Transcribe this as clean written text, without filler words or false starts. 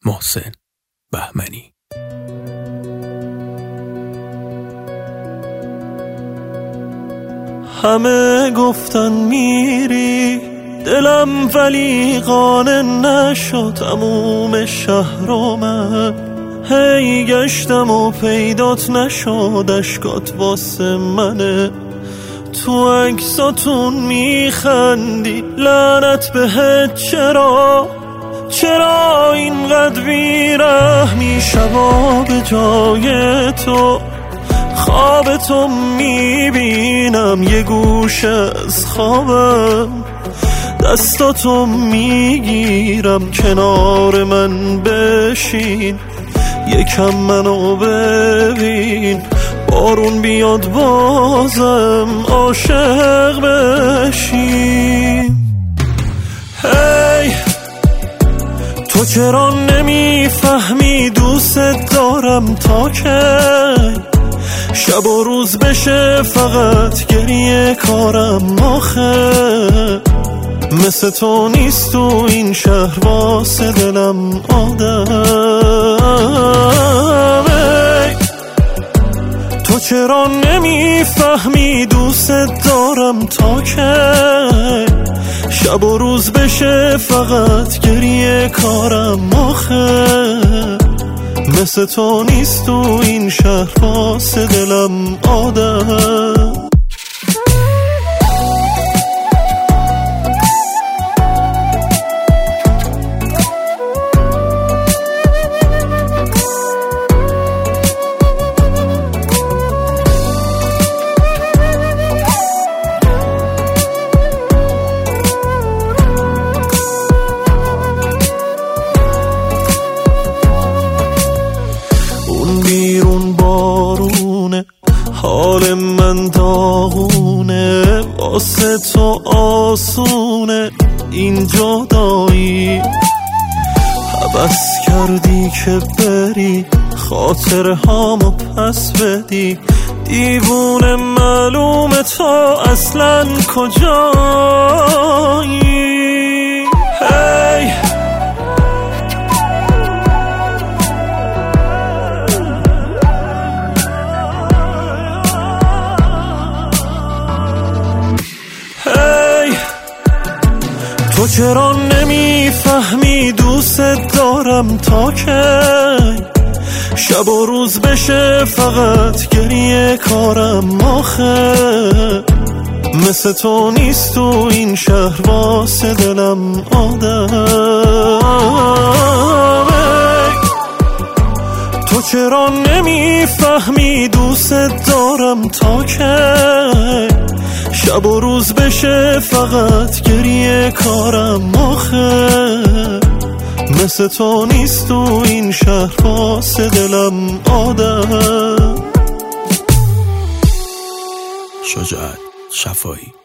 محسن بهمنی. همه گفتن میری دلم ولی قانع نشد تموم شهر و من هی گشتم و پیدات نشد اشکات واسه منه تو عکساتون میخندی لعنت بهت چرا اینقدر بیرحمی شبا به جای تو خواب تو میبینم یه گوشه از خوابم دستاتو میگیرم کنار من بشین یکم منو ببین بارون بیاد بازم عاشق بشین هی تو چرا نمیفهمی دوست دارم تا کی شب و روز بشه فقط گریه کارم آخه مثل تو نیست تو این شهر واسه دلم آدم تو چرا نمیفهمی دوست دارم تا کی شب و روز بشه فقط گریه کارم آخه مثل تو نیست تو این شهر واسه دلم آدم بیرون بارونه حال من داغونه واسه تو آسونه این جدایی هوس کردی که بری خاطر هامو پس بدی دیوونه معلومه تو اصلا کجایی هی تو چرا نمیفهمی دوست دارم تا کی شب و روز بشه فقط گریه کارم آخه مثل تو نیست تو این شهر واسه دلم آدم تو چرا نمیفهمی دوست دارم تا کی شب و روز بشه فقط گریه کارم آخه مثل تو نیست تو این شهر واسه دلم آدم. شجاعت شفایی.